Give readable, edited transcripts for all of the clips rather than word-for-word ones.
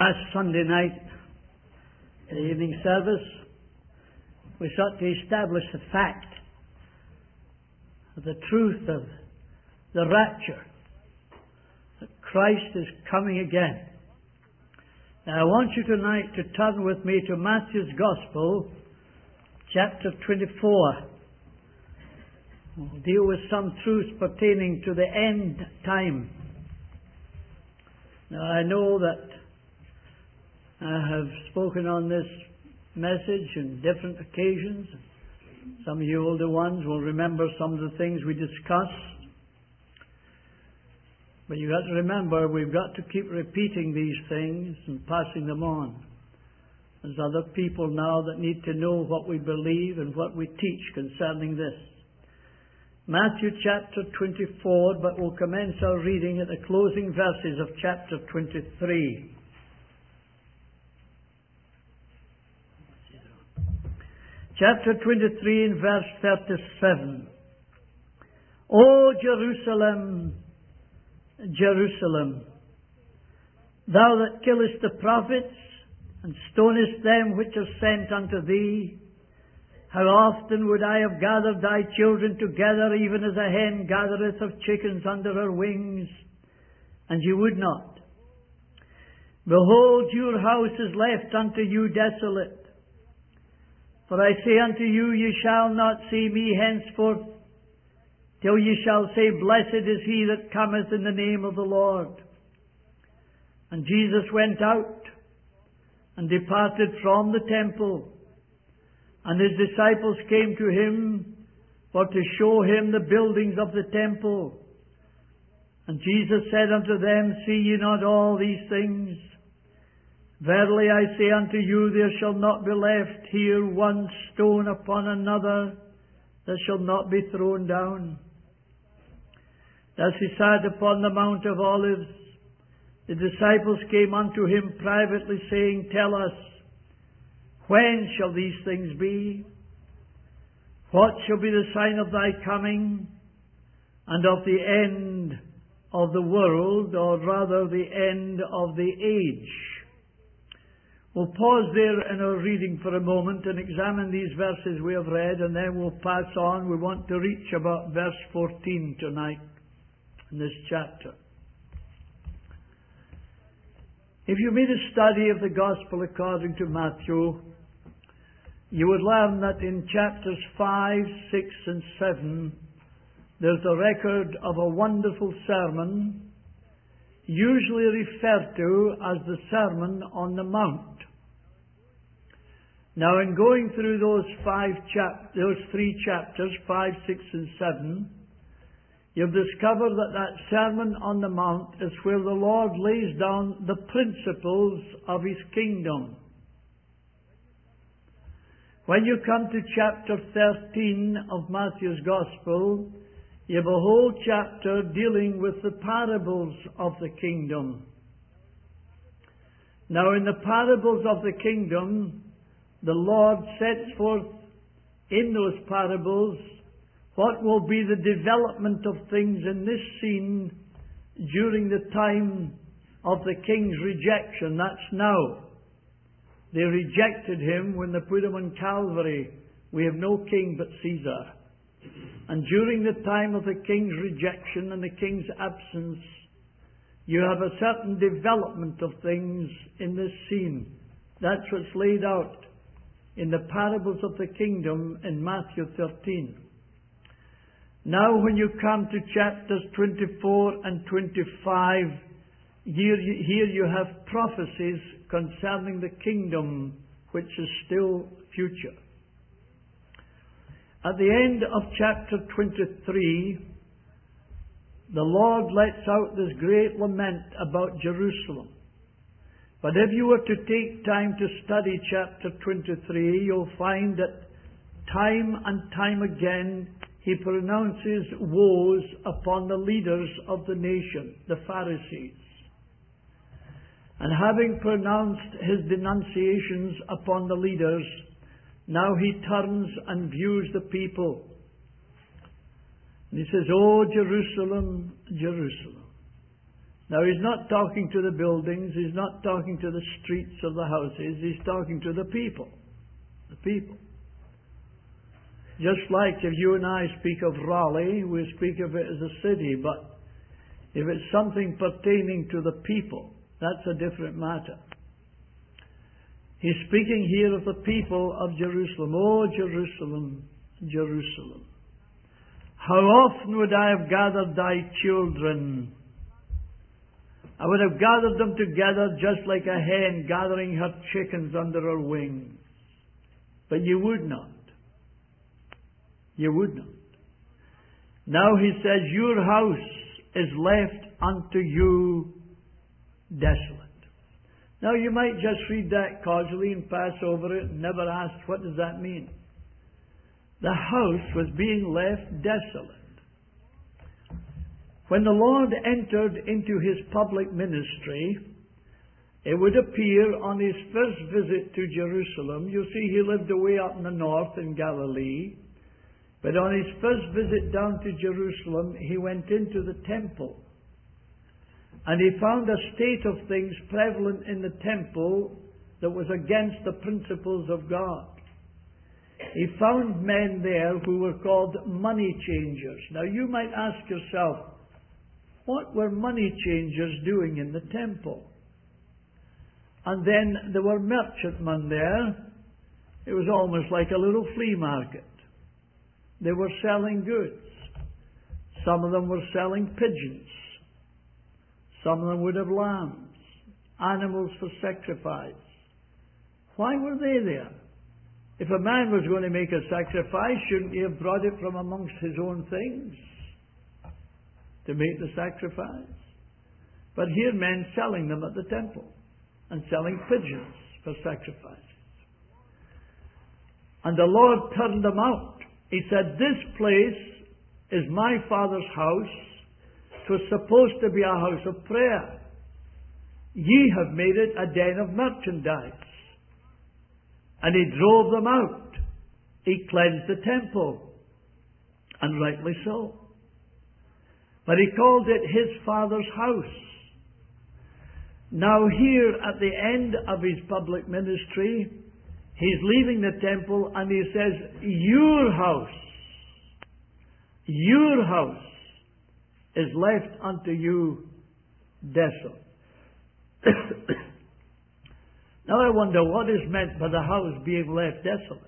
Last Sunday night, in the evening service, we sought to establish the fact of the truth of the rapture, that Christ is coming again. Now I want you tonight to turn with me to Matthew's Gospel, chapter 24. We'll deal with some truths pertaining to the end time. Now I know that I have spoken on this message on different occasions. Some of you older ones will remember some of the things we discussed. But you've got to remember, we've got to keep repeating these things and passing them on. There's other people now that need to know what we believe and what we teach concerning this. Matthew chapter 24, but we'll commence our reading at the closing verses of chapter 23. Chapter 23 and verse 37. O Jerusalem, Jerusalem, thou that killest the prophets, and stonest them which are sent unto thee, how often would I have gathered thy children together, even as a hen gathereth her chickens under her wings, and you would not. Behold, your house is left unto you desolate. For I say unto you, ye shall not see me henceforth, till ye shall say, Blessed is he that cometh in the name of the Lord. And Jesus went out, and departed from the temple. And his disciples came to him, for to show him the buildings of the temple. And Jesus said unto them, See ye not all these things? Verily I say unto you, there shall not be left here one stone upon another that shall not be thrown down. As he sat upon the Mount of Olives, the disciples came unto him privately, saying, Tell us, when shall these things be? What shall be the sign of thy coming, and of the end of the world, or rather the end of the age? We'll pause there in our reading for a moment and examine these verses we have read, and then we'll pass on. We want to reach about verse 14 tonight in this chapter. If you made a study of the Gospel according to Matthew, you would learn that in chapters 5, 6 and 7 there's a record of a wonderful sermon, usually referred to as the Sermon on the Mount. Now, in going through those three chapters, 5, 6 and 7, you'll discover that Sermon on the Mount is where the Lord lays down the principles of His kingdom. When you come to chapter 13 of Matthew's Gospel, you have a whole chapter dealing with the parables of the kingdom. Now, in the parables of the kingdom, the Lord sets forth in those parables what will be the development of things in this scene during the time of the king's rejection. That's now. They rejected him when they put him on Calvary. We have no king but Caesar. And during the time of the king's rejection and the king's absence, you have a certain development of things in this scene. That's what's laid out in the parables of the kingdom in Matthew 13. Now when you come to chapters 24 and 25, here you have prophecies concerning the kingdom which is still future. At the end of chapter 23, the Lord lets out this great lament about Jerusalem. But if you were to take time to study chapter 23, you'll find that time and time again He pronounces woes upon the leaders of the nation, the Pharisees. And having pronounced His denunciations upon the leaders, now He turns and views the people. And He says, O Jerusalem, Jerusalem, Now, he's not talking to the buildings, he's not talking to the streets or the houses, he's talking to the people. The people. Just like if you and I speak of Raleigh, we speak of it as a city, but if it's something pertaining to the people, that's a different matter. He's speaking here of the people of Jerusalem. Oh, Jerusalem, Jerusalem. How often would I have gathered thy children? I would have gathered them together just like a hen gathering her chickens under her wings. But you would not. You would not. Now he says, your house is left unto you desolate. Now you might just read that casually and pass over it and never ask, what does that mean? The house was being left desolate. When the Lord entered into his public ministry, it would appear on his first visit to Jerusalem. You see, he lived away up in the north in Galilee. But on his first visit down to Jerusalem, he went into the temple. And he found a state of things prevalent in the temple that was against the principles of God. He found men there who were called money changers. Now you might ask yourself, what were money changers doing in the temple? And then there were merchantmen there. It was almost like a little flea market. They were selling goods. Some of them were selling pigeons. Some of them would have lambs, animals for sacrifice. Why were they there? If a man was going to make a sacrifice, shouldn't he have brought it from amongst his own things to make the sacrifice? But here men selling them at the temple and selling pigeons for sacrifices. And the Lord turned them out. He said, this place is my Father's house. It was supposed to be a house of prayer. Ye have made it a den of merchandise. And he drove them out. He cleansed the temple. And rightly so. But he called it his Father's house. Now here at the end of his public ministry, he's leaving the temple and he says, your house is left unto you desolate. Now I wonder what is meant by the house being left desolate.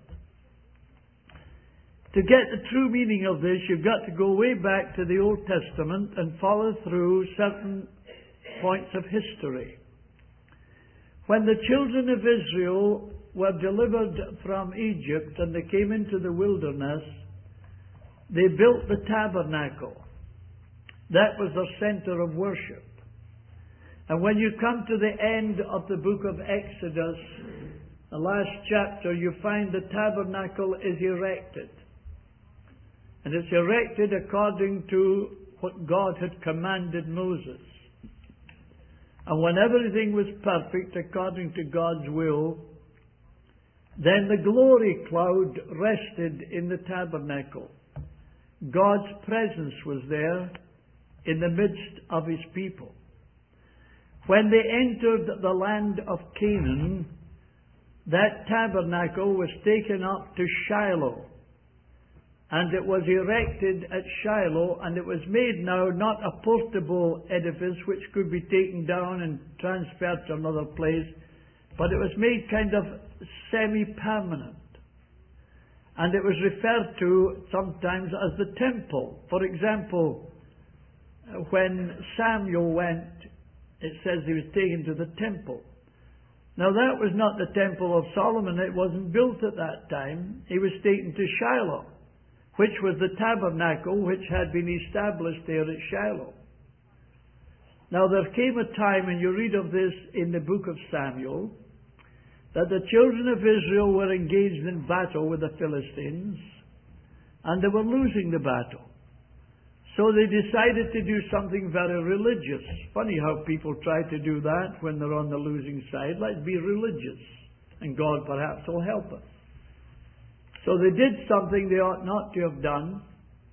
To get the true meaning of this, you've got to go way back to the Old Testament and follow through certain points of history. When the children of Israel were delivered from Egypt and they came into the wilderness, they built the tabernacle. That was the center of worship. And when you come to the end of the book of Exodus, the last chapter, you find the tabernacle is erected. And it's erected according to what God had commanded Moses. And when everything was perfect according to God's will, then the glory cloud rested in the tabernacle. God's presence was there in the midst of his people. When they entered the land of Canaan, that tabernacle was taken up to Shiloh. And it was erected at Shiloh, and it was made now not a portable edifice which could be taken down and transferred to another place, but it was made kind of semi-permanent. And it was referred to sometimes as the temple. For example, when Samuel went, it says he was taken to the temple. Now that was not the temple of Solomon. It wasn't built at that time. He was taken to Shiloh, which was the tabernacle which had been established there at Shiloh. Now there came a time, and you read of this in the book of Samuel, that the children of Israel were engaged in battle with the Philistines, and they were losing the battle. So they decided to do something very religious. Funny how people try to do that when they're on the losing side. Let's be religious, and God perhaps will help us. So they did something they ought not to have done.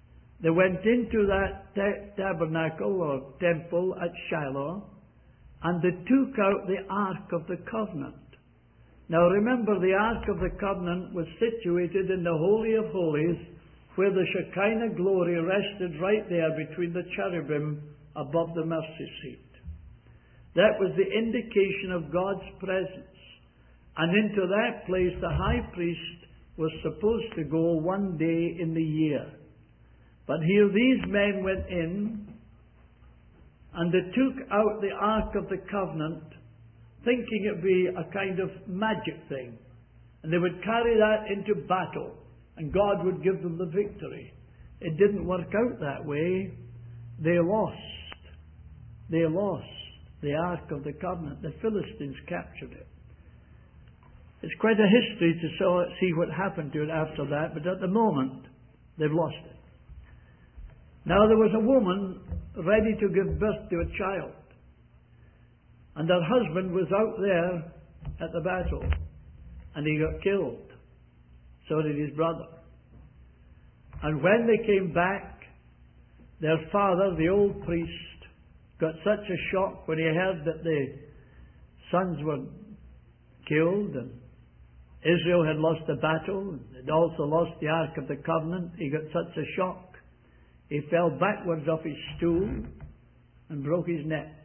they went into that tabernacle or temple at Shiloh, and they took out the Ark of the Covenant. Now remember, the Ark of the Covenant was situated in the Holy of Holies, where the Shekinah glory rested right there between the cherubim above the mercy seat. That was the indication of God's presence. And into that place the high priest was supposed to go one day in the year. But here these men went in, and they took out the Ark of the Covenant, thinking it would be a kind of magic thing. And they would carry that into battle, and God would give them the victory. It didn't work out that way. They lost. They lost the Ark of the Covenant. The Philistines captured it. It's quite a history to see what happened to it after that, but at the moment, they've lost it. Now there was a woman ready to give birth to a child, and her husband was out there at the battle, and he got killed. So did his brother. And when they came back, their father, the old priest, got such a shock when he heard that the sons were killed and Israel had lost the battle and had also lost the Ark of the Covenant. He got such a shock, he fell backwards off his stool and broke his neck.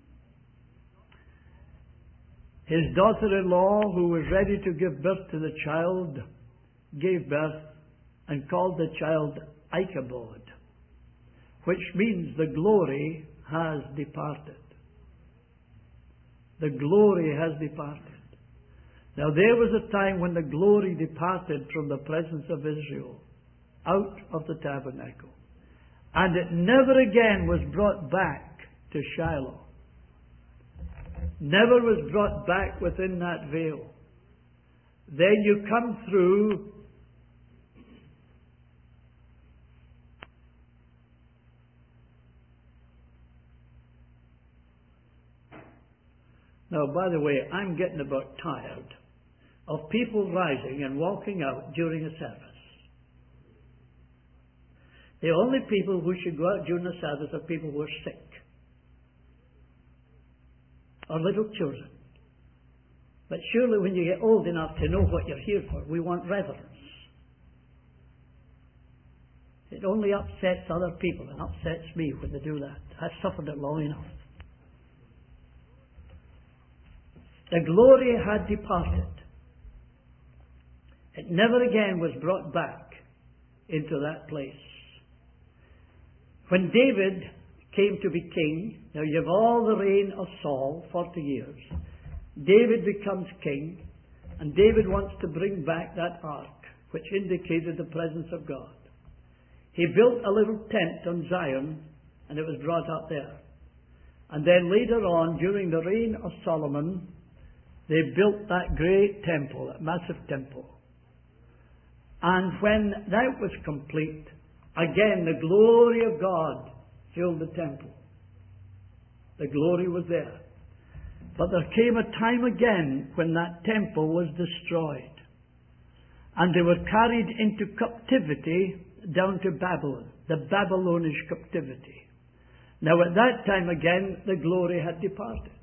His daughter-in-law, who was ready to give birth to the child, gave birth and called the child Ichabod, which means the glory has departed. The glory has departed. Now there was a time when the glory departed from the presence of Israel out of the tabernacle, and it never again was brought back to Shiloh. Never was brought back within that veil. Then you come through now, by the way, I'm getting about tired of people rising and walking out during a service. The only people who should go out during the service are people who are sick or little children. But surely when you get old enough to know what you're here for, we want reverence. It only upsets other people and upsets me when they do that. I've suffered it long enough. The glory had departed. It never again was brought back into that place. When David came to be king, now you have all the reign of Saul, 40 years. David becomes king, and David wants to bring back that ark, which indicated the presence of God. He built a little tent on Zion, and it was brought up there. And then later on, during the reign of Solomon, they built that great temple, that massive temple. And when that was complete, again the glory of God filled the temple. The glory was there. But there came a time again when that temple was destroyed. And they were carried into captivity down to Babylon, the Babylonish captivity. Now at that time again, the glory had departed.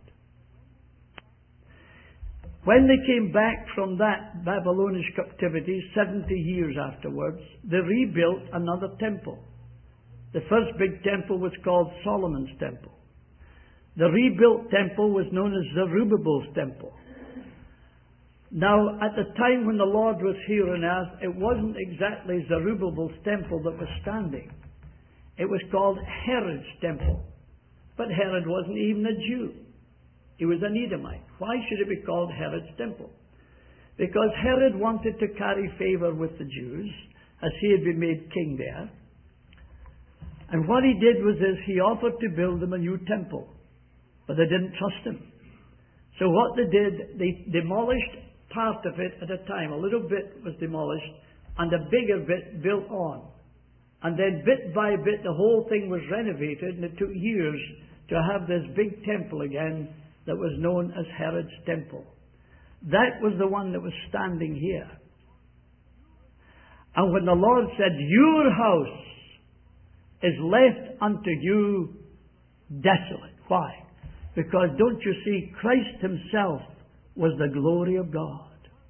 When they came back from that Babylonish captivity, 70 years afterwards, they rebuilt another temple. The first big temple was called Solomon's Temple. The rebuilt temple was known as Zerubbabel's Temple. Now, at the time when the Lord was here on earth, it wasn't exactly Zerubbabel's temple that was standing. It was called Herod's Temple. But Herod wasn't even a Jew. He was an Edomite. Why should it be called Herod's Temple? Because Herod wanted to carry favor with the Jews, as he had been made king there. And what he did was this: he offered to build them a new temple. But they didn't trust him. So what they did, they demolished part of it at a time. A little bit was demolished, and a bigger bit built on. And then bit by bit the whole thing was renovated, and it took years to have this big temple again that was known as Herod's Temple. That was the one that was standing here. And when the Lord said, "Your house is left unto you desolate. Why? Because don't you see, Christ himself was the glory of God.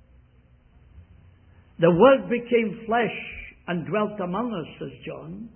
The Word became flesh and dwelt among us, says John.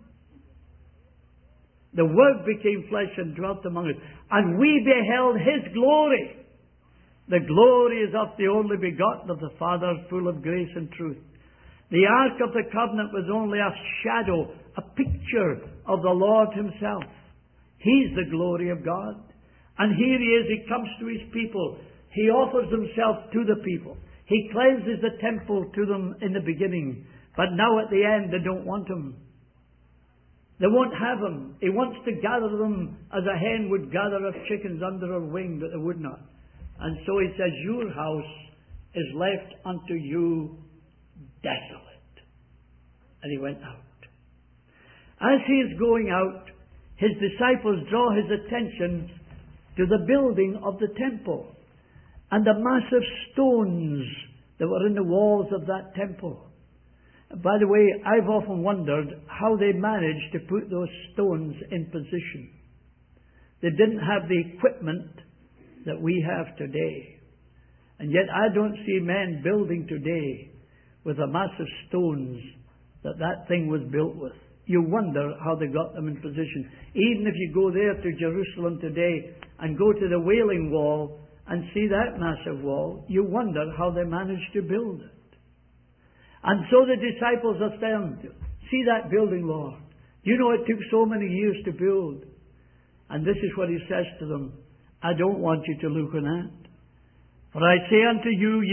The Word became flesh and dwelt among us. And we beheld his glory. The glory is of the only begotten of the Father, full of grace and truth. The Ark of the Covenant was only a shadow, a picture of the Lord himself. He's the glory of God. And here he is, he comes to his people. He offers himself to the people. He cleanses the temple to them in the beginning. But now at the end, they don't want him. They won't have him. He wants to gather them as a hen would gather her chickens under her wing, but they would not. And so he says, your house is left unto you desolate. And he went out. As he is going out, his disciples draw his attention to the building of the temple and the massive stones that were in the walls of that temple. By the way, I've often wondered how they managed to put those stones in position. They didn't have the equipment that we have today. And yet I don't see men building today with the massive stones that thing was built with. You wonder how they got them in position. Even if you go there to Jerusalem today and go to the Wailing Wall and see that massive wall, you wonder how they managed to build it. And so the disciples are saying, see that building, Lord. You know it took so many years to build. And this is what he says to them. I don't want you to look on that. For I say unto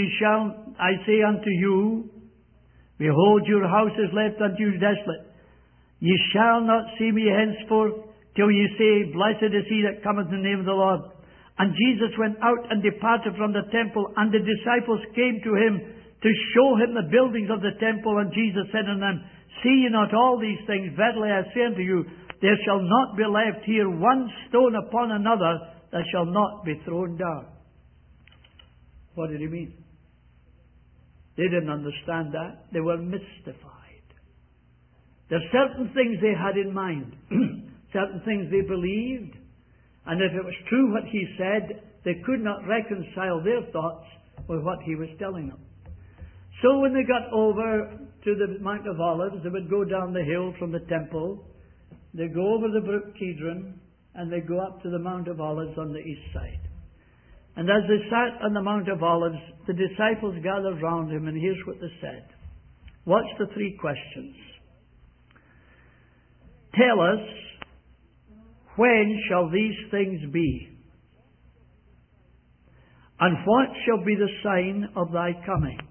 you, behold, your house is left unto you desolate. Ye shall not see me henceforth till ye say, blessed is he that cometh in the name of the Lord. And Jesus went out and departed from the temple, and the disciples came to him to show him the buildings of the temple. And Jesus said unto them, see ye not all these things? Verily I say unto you, there shall not be left here one stone upon another that shall not be thrown down. What did he mean? They didn't understand that. They were mystified. There are certain things they had in mind, certain things they believed, and if it was true what he said, they could not reconcile their thoughts with what he was telling them. So when they got over to the Mount of Olives, they would go down the hill from the temple, they'd go over the brook Kidron, and they'd go up to the Mount of Olives on the east side. And as they sat on the Mount of Olives, the disciples gathered round him, and here's what they said. Watch the three questions. Tell us, when shall these things be? And what shall be the sign of thy coming?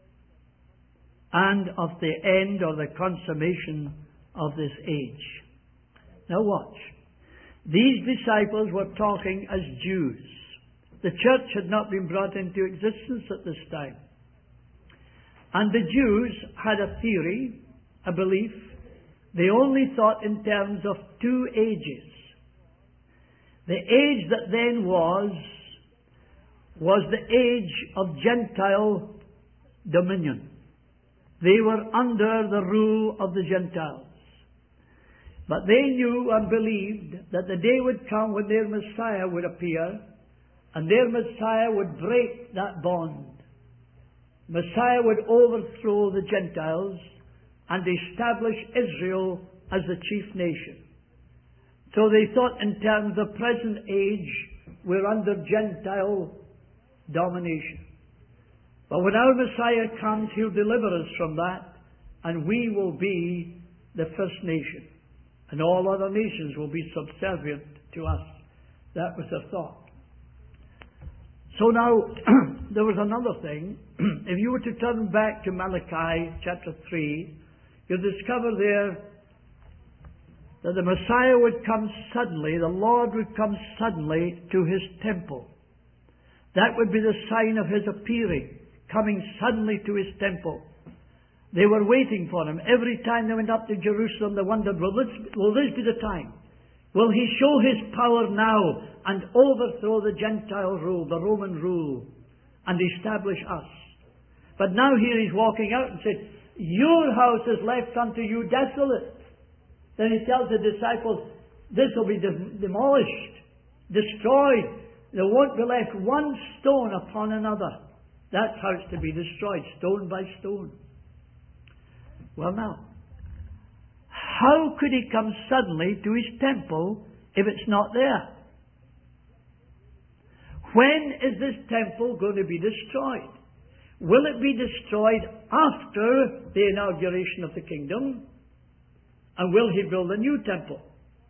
And of the end or the consummation of this age? Now watch. These disciples were talking as Jews. The church had not been brought into existence at this time. And the Jews had a theory, a belief. They only thought in terms of two ages. The age that then was the age of Gentile dominion. They were under the rule of the Gentiles. But they knew and believed that the day would come when their Messiah would appear, and their Messiah would break that bond. Messiah would overthrow the Gentiles and establish Israel as the chief nation. So they thought in terms of present age, we're under Gentile domination. But when our Messiah comes, he'll deliver us from that, and we will be the first nation. And all other nations will be subservient to us. That was their thought. So now, there was another thing. If you were to turn back to Malachi chapter 3, you'll discover there that the Messiah would come suddenly, the Lord would come suddenly to his temple. That would be the sign of his appearing, coming suddenly to his temple. They were waiting for him. Every time they went up to Jerusalem, they wondered, will this be the time? Will he show his power now and overthrow the Gentile rule, the Roman rule, and establish us? But now here he's walking out and said, your house is left unto you desolate. Then he tells the disciples, this will be demolished, destroyed. There won't be left one stone upon another. That's how it's to be destroyed, stone by stone. Well now, how could he come suddenly to his temple if it's not there? When is this temple going to be destroyed? Will it be destroyed after the inauguration of the kingdom? And will he build a new temple?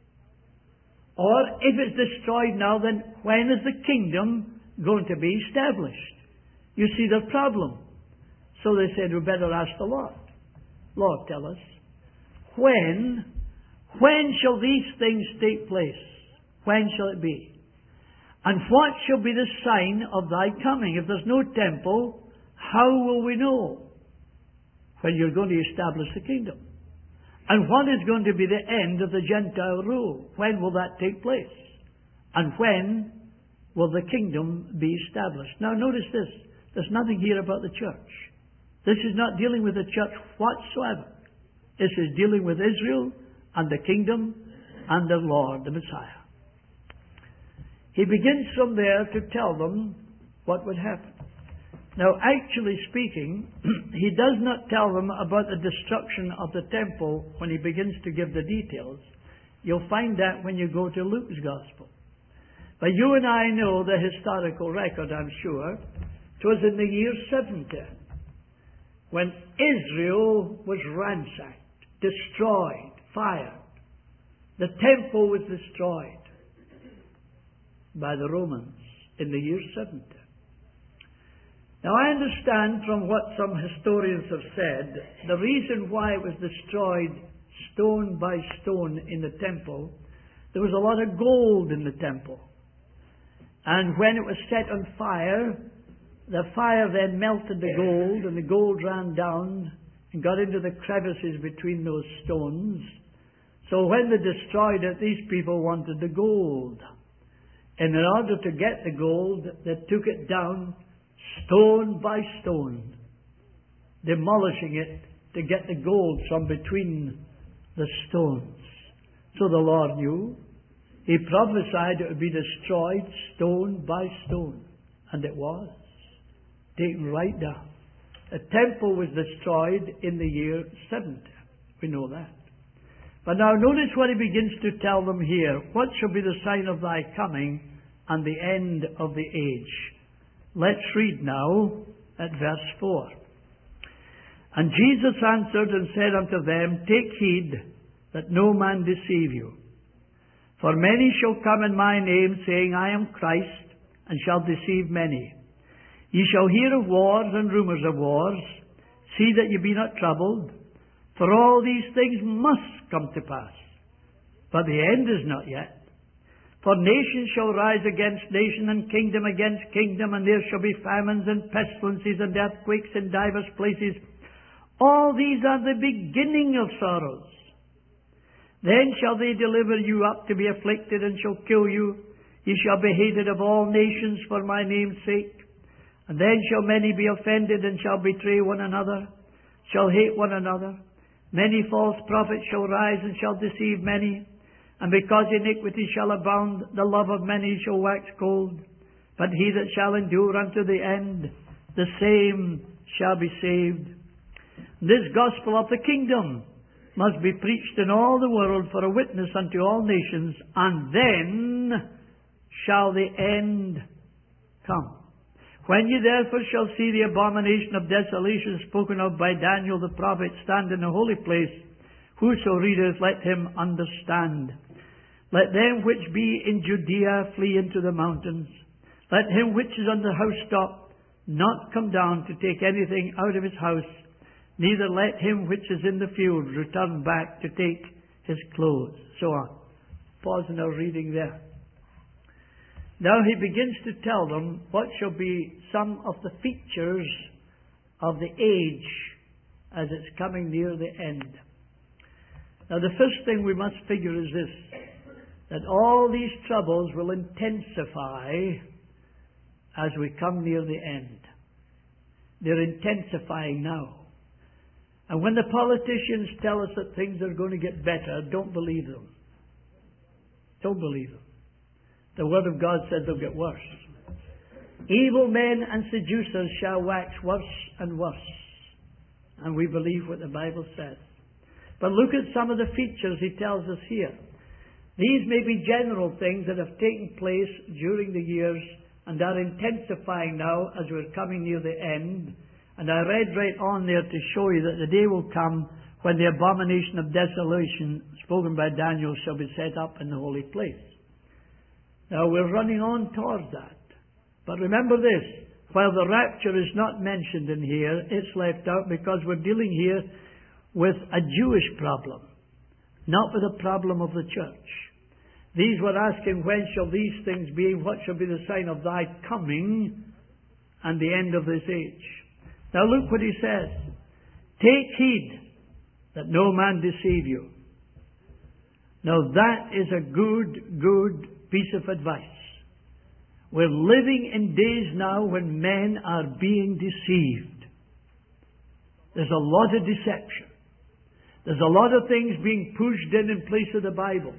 Or if it's destroyed now, then when is the kingdom going to be established? You see the problem. So they said, we better ask the Lord. Lord, tell us, when shall these things take place? When shall it be? And what shall be the sign of thy coming? If there's no temple, how will we know when you're going to establish the kingdom? And what is going to be the end of the Gentile rule? When will that take place? And when will the kingdom be established? Now notice this. There's nothing here about the church. This is not dealing with the church whatsoever. This is dealing with Israel and the kingdom and the Lord, the Messiah. He begins from there to tell them what would happen. Now, actually speaking, he does not tell them about the destruction of the temple when he begins to give the details. You'll find that when you go to Luke's Gospel. But you and I know the historical record, I'm sure. It was in the year 70 when Israel was ransacked, destroyed, fired. The temple was destroyed by the Romans in the year 70. Now I understand from what some historians have said, the reason why it was destroyed stone by stone in the temple, there was a lot of gold in the temple. And when it was set on fire, the fire then melted the gold, and the gold ran down and got into the crevices between those stones. So when they destroyed it, these people wanted the gold. And in order to get the gold, they took it down stone by stone, demolishing it to get the gold from between the stones. So the Lord knew. He prophesied it would be destroyed stone by stone. And it was. Taken right down. The temple was destroyed in the year 70. We know that. But now notice what he begins to tell them here. What shall be the sign of thy coming and the end of the age? Let's read now at verse 4. And Jesus answered and said unto them, Take heed that no man deceive you. For many shall come in my name, saying, I am Christ, and shall deceive many. Ye shall hear of wars and rumours of wars. See that ye be not troubled. For all these things must come to pass. But the end is not yet. For nation shall rise against nation, and kingdom against kingdom, and there shall be famines and pestilences and earthquakes in divers places. All these are the beginning of sorrows. Then shall they deliver you up to be afflicted, and shall kill you. Ye shall be hated of all nations for my name's sake. And then shall many be offended, and shall betray one another, shall hate one another. Many false prophets shall rise, and shall deceive many. And because iniquity shall abound, the love of many shall wax cold. But he that shall endure unto the end, the same shall be saved. This gospel of the kingdom must be preached in all the world for a witness unto all nations, and then shall the end come. When ye therefore shall see the abomination of desolation spoken of by Daniel the prophet stand in the holy place, whoso readeth, let him understand. Let them which be in Judea flee into the mountains. Let him which is on the housetop not come down to take anything out of his house, neither let him which is in the field return back to take his clothes. So on. Pause in our reading there. Now he begins to tell them what shall be some of the features of the age as it's coming near the end. Now the first thing we must figure is this, that all these troubles will intensify as we come near the end. They're intensifying now. And when the politicians tell us that things are going to get better, don't believe them. Don't believe them. The Word of God said they'll get worse. Evil men and seducers shall wax worse and worse. And we believe what the Bible says. But look at some of the features he tells us here. These may be general things that have taken place during the years and are intensifying now as we're coming near the end. And I read right on there to show you that the day will come when the abomination of desolation spoken by Daniel shall be set up in the holy place. Now we're running on towards that. But remember this, while the rapture is not mentioned in here, it's left out because we're dealing here with a Jewish problem, not with a problem of the church. These were asking, when shall these things be? What shall be the sign of thy coming and the end of this age? Now look what he says. Take heed that no man deceive you. Now that is a good piece of advice. We're living in days now when men are being deceived. There's a lot of deception. There's a lot of things being pushed in place of the Bible.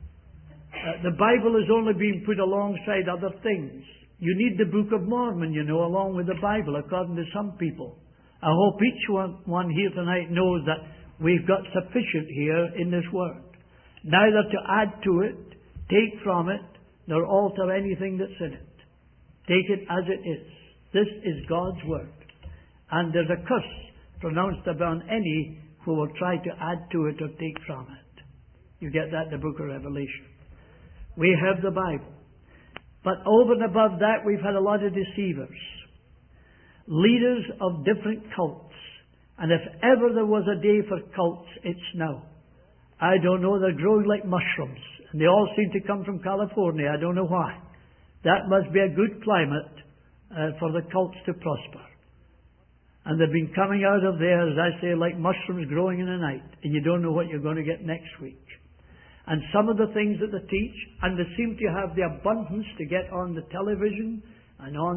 The Bible is only being put alongside other things. You need the Book of Mormon, along with the Bible, according to some people. I hope each one here tonight knows that we've got sufficient here in this Word. Neither to add to it, take from it, nor alter anything that's in it. Take it as it is. This is God's Word. And there's a curse pronounced upon any who will try to add to it or take from it. You get that in the book of Revelation. We have the Bible. But over and above that, we've had a lot of deceivers. Leaders of different cults. And if ever there was a day for cults, it's now. I don't know, they're growing like mushrooms. And they all seem to come from California. I don't know why. That must be a good climate for the cults to prosper. And they've been coming out of there, as I say, like mushrooms growing in the night. And you don't know what you're going to get next week. And some of the things that they teach, and they seem to have the abundance to get on the television and on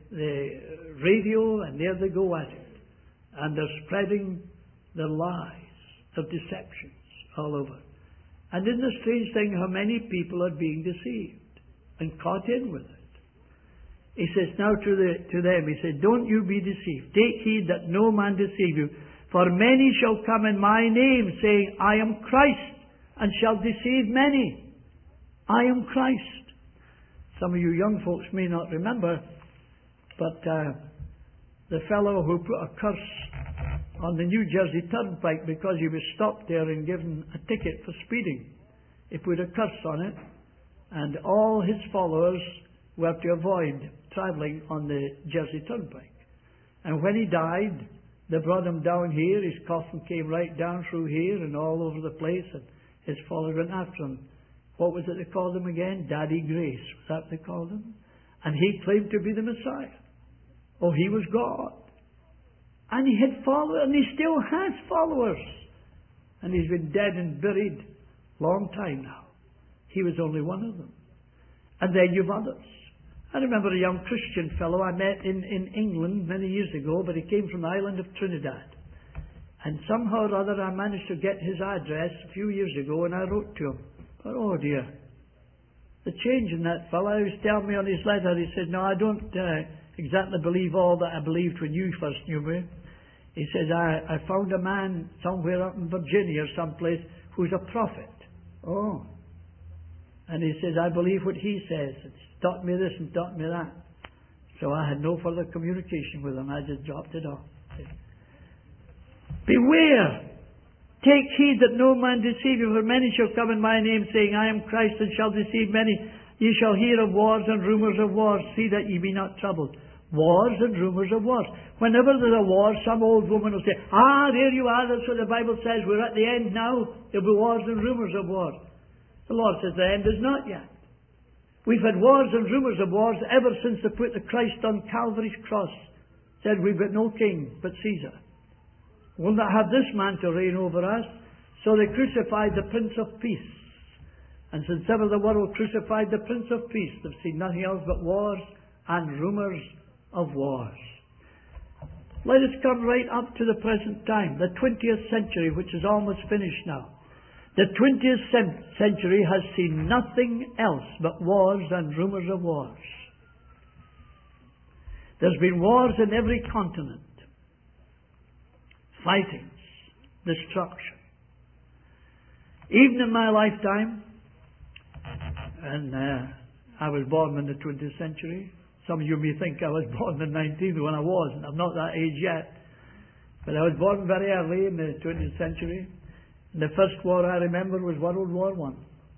the radio, and there they go at it. And they're spreading their lies, their deceptions all over. And isn't the strange thing how many people are being deceived and caught in with it? He says now to them, he said, don't you be deceived. Take heed that no man deceive you. For many shall come in my name, saying, I am Christ, and shall deceive many. I am Christ. Some of you young folks may not remember, but the fellow who put a curse on the New Jersey Turnpike because he was stopped there and given a ticket for speeding. He put a curse on it, and all his followers were to avoid travelling on the Jersey Turnpike. And when he died, they brought him down here. His coffin came right down through here and all over the place, and his followers went after him. What was it they called him again? Daddy Grace. Was that what they called him? And he claimed to be the Messiah. Oh, he was God. And he had followers, and he still has followers. And he's been dead and buried a long time now. He was only one of them. And then you've others. I remember a young Christian fellow I met in England many years ago, but he came from the island of Trinidad. And somehow or other I managed to get his address a few years ago, and I wrote to him. But oh dear, the change in that fellow. He was telling me on his letter, he said, no, I don't exactly believe all that I believed when you first knew me. He says, I found a man somewhere up in Virginia or someplace who's a prophet. Oh. And he says, I believe what he says. It's taught me this and taught me that. So I had no further communication with him. I just dropped it off. Beware! Take heed that no man deceive you, for many shall come in my name, saying, I am Christ, and shall deceive many. Ye shall hear of wars and rumours of wars. See that ye be not troubled. Wars and rumours of wars. Whenever there's a war, some old woman will say, there you are, that's what the Bible says. We're at the end now. There'll be wars and rumours of wars. The Lord says the end is not yet. We've had wars and rumours of wars ever since they put the Christ on Calvary's cross. Said we've got no king but Caesar. We'll not have this man to reign over us. So they crucified the Prince of Peace. And since ever the world crucified the Prince of Peace, they've seen nothing else but wars and rumours of wars. Let us come right up to the present time, the 20th century, which is almost finished now. The 20th century has seen nothing else but wars and rumours of wars. There's been wars in every continent. Fightings, destruction. Even in my lifetime, and I was born in the 20th century. Some of you may think I was born in the 19th when I wasn't. I'm not that age yet. But I was born very early in the 20th century. And the first war I remember was World War I.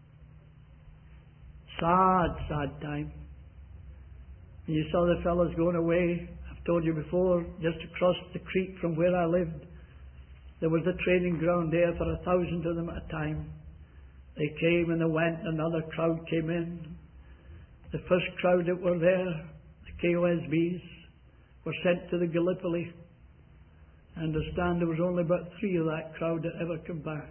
Sad, sad time. And you saw the fellows going away. I've told you before, just across the creek from where I lived, there was a training ground there for 1,000 of them at a time. They came and they went, and another crowd came in. The first crowd that were there, the KOSBs, were sent to the Gallipoli. I understand there was only about 3 of that crowd that ever came back.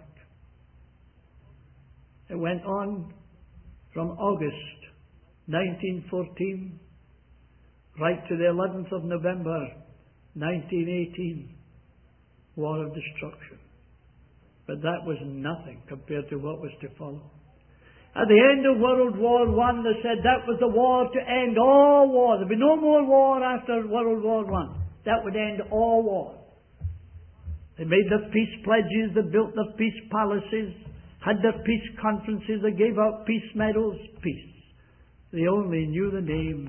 It went on from August 1914 right to the 11th of November 1918. War of destruction. But that was nothing compared to what was to follow. At the end of World War I, they said that was the war to end all war. There'd be no more war after World War I. That would end all war. They made their peace pledges, they built their peace palaces, had their peace conferences, they gave out peace medals. Peace. They only knew the name.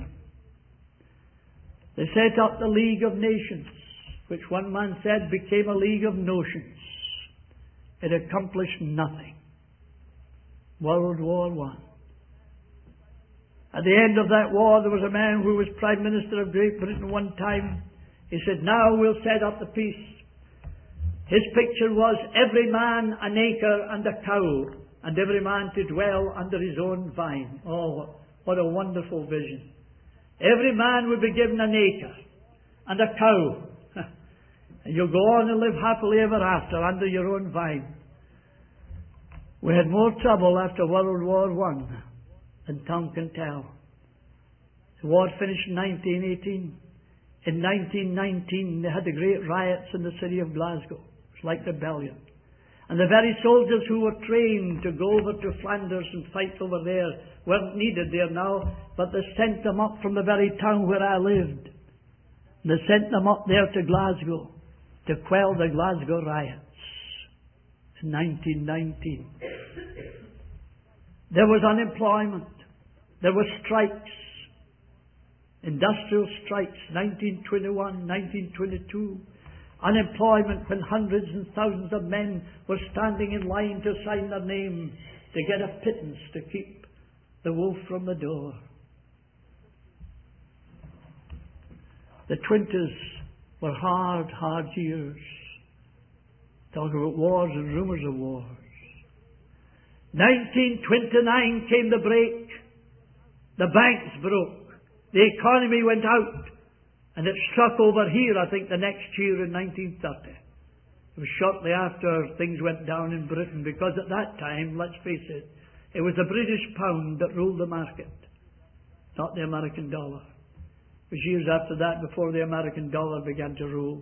They set up the League of Nations, which one man said became a League of Notions. It accomplished nothing. World War I. At the end of that war, there was a man who was Prime Minister of Great Britain one time. He said, now we'll set up the peace. His picture was every man an acre and a cow, and every man to dwell under his own vine. Oh, what a wonderful vision. Every man would be given an acre and a cow. And you'll go on and live happily ever after under your own vine. We had more trouble after World War I than tongue can tell. The war finished in 1918. In 1919 they had the great riots in the city of Glasgow. It was like rebellion. And the very soldiers who were trained to go over to Flanders and fight over there weren't needed there now, but they sent them up from the very town where I lived. And they sent them up there to Glasgow to quell the Glasgow riots in 1919. There was unemployment. There were strikes. Industrial strikes, 1921, 1922. Unemployment when hundreds and thousands of men were standing in line to sign their name to get a pittance to keep the wolf from the door. The 20s were hard, hard years. Talk about wars and rumours of wars. 1929 came the break. The banks broke. The economy went out. And it struck over here, I think, the next year in 1930. It was shortly after things went down in Britain, because at that time, let's face it, it was the British pound that ruled the market, not the American dollar. It was years after that before the American dollar began to rule.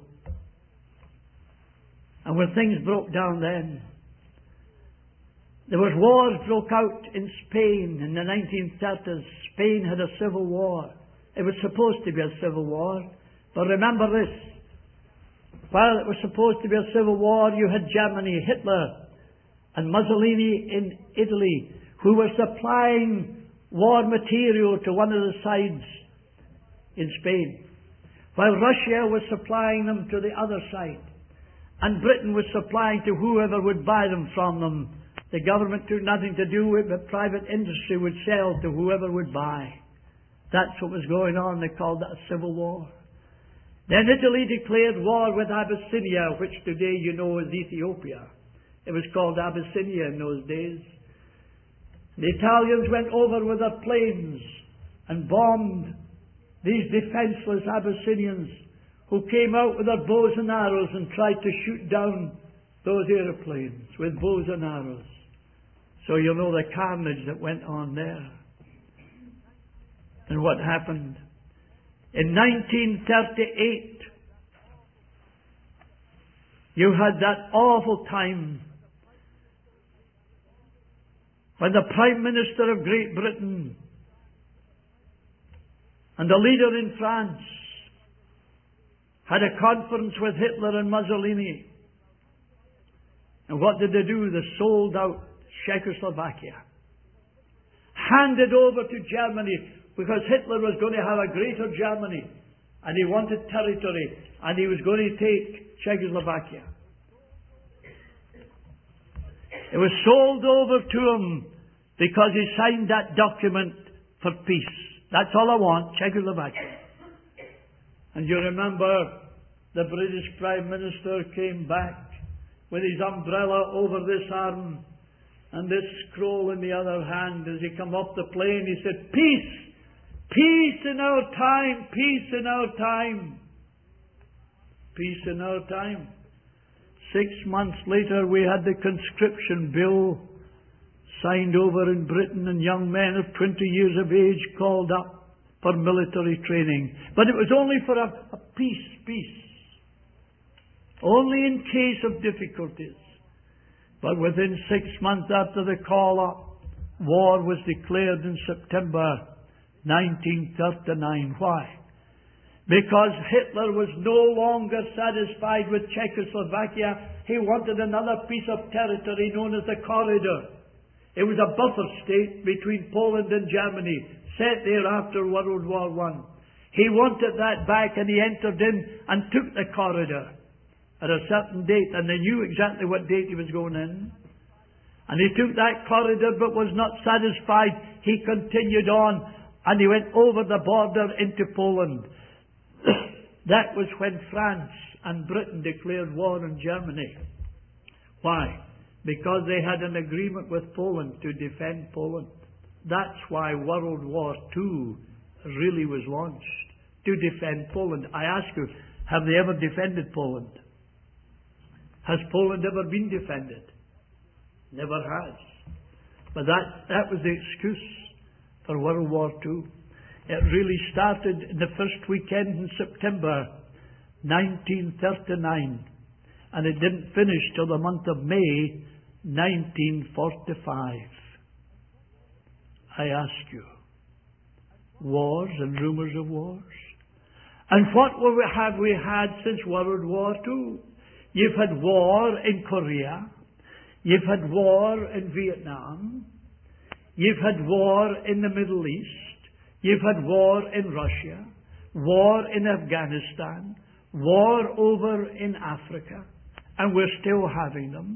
And when things broke down then, there was wars broke out in Spain in the 1930s. Spain had a civil war. It was supposed to be a civil war. But remember this. While it was supposed to be a civil war, you had Germany, Hitler, and Mussolini in Italy, who were supplying war material to one of the sides in Spain, while Russia was supplying them to the other side. And Britain was supplying to whoever would buy them from them. The government took nothing to do with it, but private industry would sell to whoever would buy. That's what was going on. They called that a civil war. Then Italy declared war with Abyssinia, which today you know is Ethiopia. It was called Abyssinia in those days. The Italians went over with their planes and bombed these defenseless Abyssinians who came out with their bows and arrows and tried to shoot down those aeroplanes with bows and arrows. So you know the carnage that went on there. And what happened? In 1938, You had that awful time when the Prime Minister of Great Britain and the leader in France had a conference with Hitler and Mussolini. And what did they do? They sold out Czechoslovakia. Handed over to Germany, because Hitler was going to have a greater Germany. And he wanted territory. And he was going to take Czechoslovakia. It was sold over to him because he signed that document for peace. That's all I want, Czechoslovakia. And you remember the British Prime Minister came back with his umbrella over this arm and this scroll in the other hand. As he come off the plane, he said, "Peace! Peace in our time! Peace in our time!" Peace in our time. 6 months later, we had the conscription bill signed over in Britain, and young men of 20 years of age called up for military training. But it was only for a peace. Only in case of difficulties. But within 6 months after the call up, war was declared in September 1939. Why? Because Hitler was no longer satisfied with Czechoslovakia. He wanted another piece of territory known as the Corridor. It was a buffer state between Poland and Germany, set there after World War I. He wanted that back, and he entered in and took the Corridor at a certain date, and they knew exactly what date he was going in. And he took that Corridor but was not satisfied. He continued on, and he went over the border into Poland. That was when France and Britain declared war on Germany. Why? Because they had an agreement with Poland to defend Poland. That's why World War II really was launched, to defend Poland. I ask you, have they ever defended Poland? Has Poland ever been defended? Never has. But that was the excuse for World War II. It really started in the first weekend in September 1939, and it didn't finish till the month of May 1945. I ask you, wars and rumours of wars. And what have we had since World War II? You've had war in Korea. You've had war in Vietnam. You've had war in the Middle East. You've had war in Russia. War in Afghanistan. War over in Africa. And we're still having them.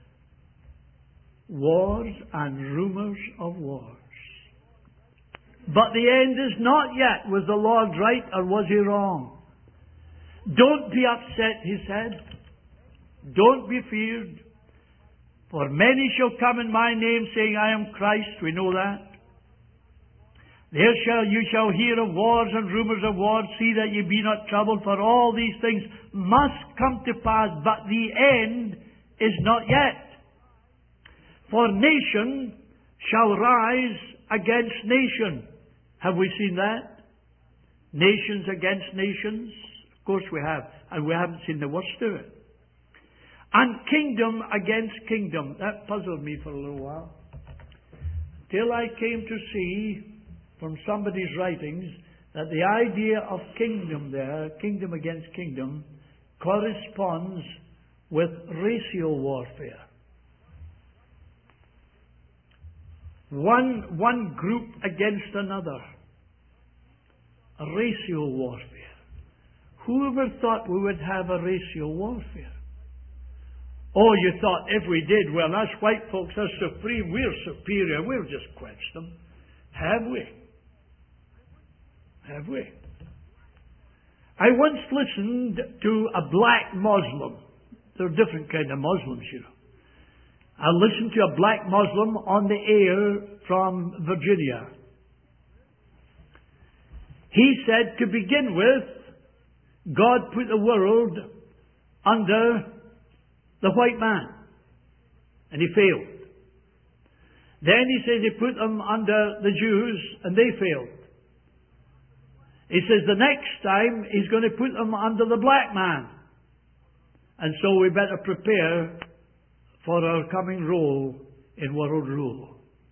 Wars and rumours of wars. But the end is not yet. Was the Lord right or was he wrong? Don't be upset, he said. Don't be feared. For many shall come in my name, saying, I am Christ. We know that. You shall hear of wars and rumours of wars. See that ye be not troubled, for all these things must come to pass, but the end is not yet. For nation shall rise against nation. Have we seen that? Nations against nations? Of course we have. And we haven't seen the worst of it. And kingdom against kingdom. That puzzled me for a little while. Till I came to see from somebody's writings that the idea of kingdom there, kingdom against kingdom, corresponds with racial warfare. One group against another. A racial warfare. Who ever thought we would have a racial warfare? Oh, you thought if we did, well, us white folks are supreme, we're superior, we'll just quench them. Have we? Have we? I once listened to a black Muslim. There are different kind of Muslims, you know. I listened to a black Muslim on the air from Virginia. He said, to begin with, God put the world under the white man. And he failed. Then he says he put them under the Jews, and they failed. He says the next time he's going to put them under the black man. And so we better prepare for our coming role in world rule.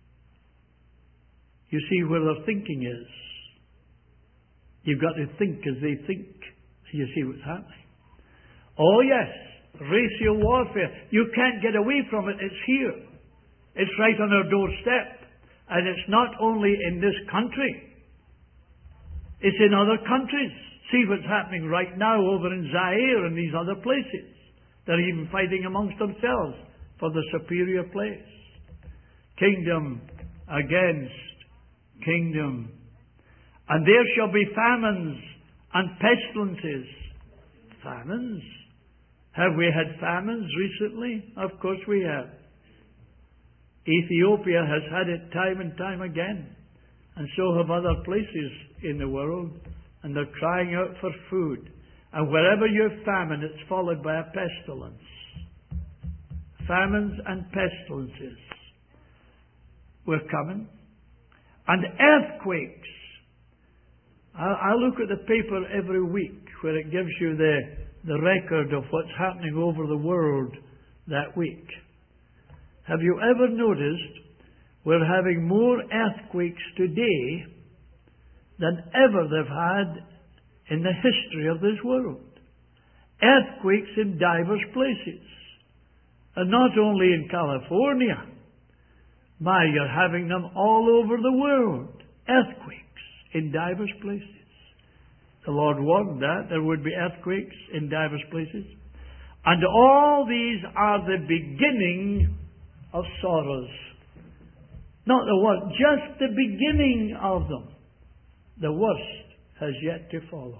You see where their thinking is. You've got to think as they think. You see what's happening. Oh yes, racial warfare. You can't get away from it. It's here. It's right on our doorstep. And it's not only in this country. It's in other countries. See what's happening right now over in Zaire and these other places. They're even fighting amongst themselves for the superior place. Kingdom against kingdom. And there shall be famines and pestilences. Famines? Have we had famines recently? Of course we have. Ethiopia has had it time and time again. And so have other places in the world. And they're crying out for food. And wherever you have famine, it's followed by a pestilence. Famines and pestilences. We're coming. And earthquakes. I look at the paper every week where it gives you the record of what's happening over the world that week. Have you ever noticed we're having more earthquakes today than ever they've had in the history of this world? Earthquakes in diverse places. And not only in California. You're having them all over the world. Earthquakes in diverse places. The Lord warned that there would be earthquakes in diverse places. And all these are the beginning of sorrows. Not the worst, just the beginning of them. The worst has yet to follow.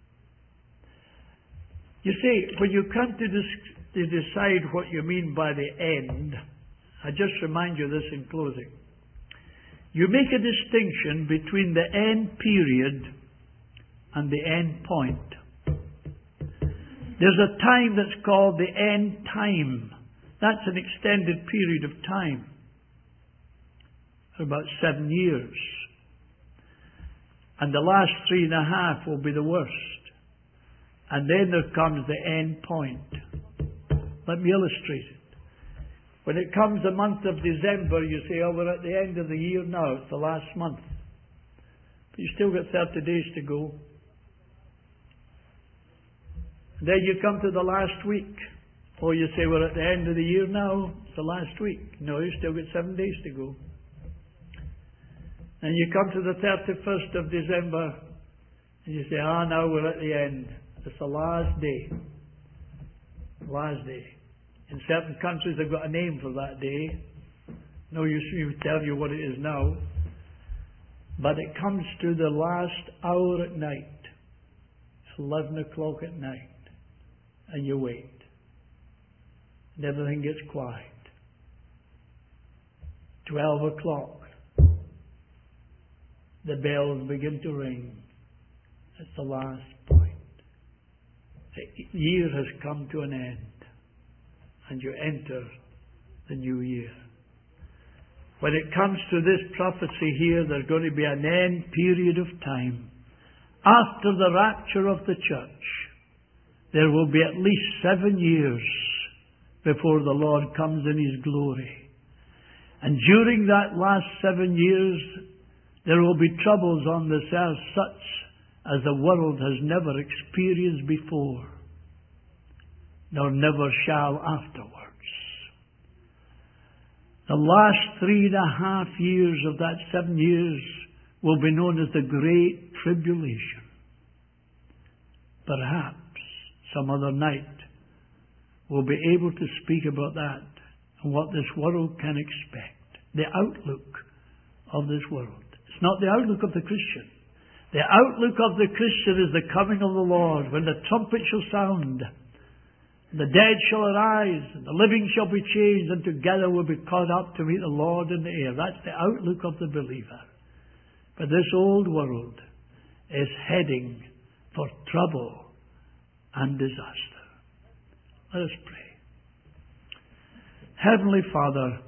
You see, when you come to decide what you mean by the end, I just remind you this in closing. You make a distinction between the end period and the end point. There's a time that's called the end time. That's an extended period of time. About 7 years. And the last 3.5 will be the worst. And then there comes the end point. Let me illustrate it. When it comes the month of December, you say, oh, we're at the end of the year now. It's the last month. But you still got 30 days to go. Then you come to the last week. Or you say, we're at the end of the year now. It's the last week. No, you still got 7 days to go. And you come to the 31st of December. And you say, now we're at the end. It's the last day. Last day. In certain countries they've got a name for that day. No use me tell you what it is now. But it comes to the last hour at night. It's 11 o'clock at night. And you wait. And everything gets quiet. 12 o'clock. The bells begin to ring. It's the last point. The year has come to an end. And you enter the new year. When it comes to this prophecy here, there's going to be an end period of time. After the rapture of the church, there will be at least 7 years before the Lord comes in His glory. And during that last 7 years, there will be troubles on this earth such as the world has never experienced before, nor never shall afterwards. The last 3.5 years of that 7 years will be known as the Great Tribulation. Perhaps some other night we'll be able to speak about that and what this world can expect. The outlook of this world. It's not the outlook of the Christian. The outlook of the Christian is the coming of the Lord, when the trumpet shall sound, and the dead shall arise, and the living shall be changed, and together will be caught up to meet the Lord in the air. That's the outlook of the believer. But this old world is heading for trouble and disaster. Let us pray. Heavenly Father,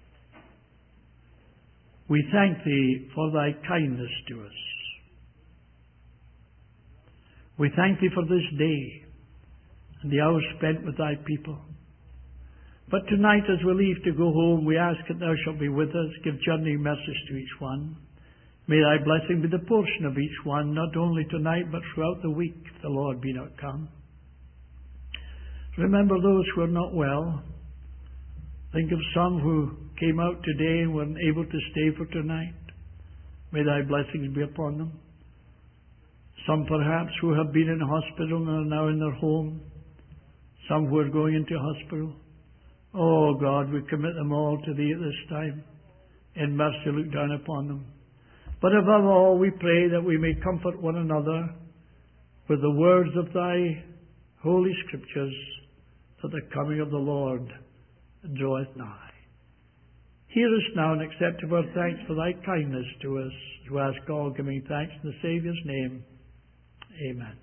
we thank Thee for Thy kindness to us. We thank Thee for this day and the hours spent with thy people. But tonight as we leave to go home, we ask that thou shalt be with us, give journeying mercies to each one. May thy blessing be the portion of each one, not only tonight but throughout the week, if the Lord be not come. Remember those who are not well. Think of some who came out today and weren't able to stay for tonight. May thy blessings be upon them. Some perhaps who have been in hospital and are now in their home. Some who are going into hospital. Oh God, we commit them all to Thee at this time. In mercy look down upon them. But above all, we pray that we may comfort one another with the words of Thy Holy Scriptures, that the coming of the Lord draweth nigh. Hear us now and accept of our thanks for Thy kindness to us, as we ask all, giving thanks in the Saviour's name. Amen.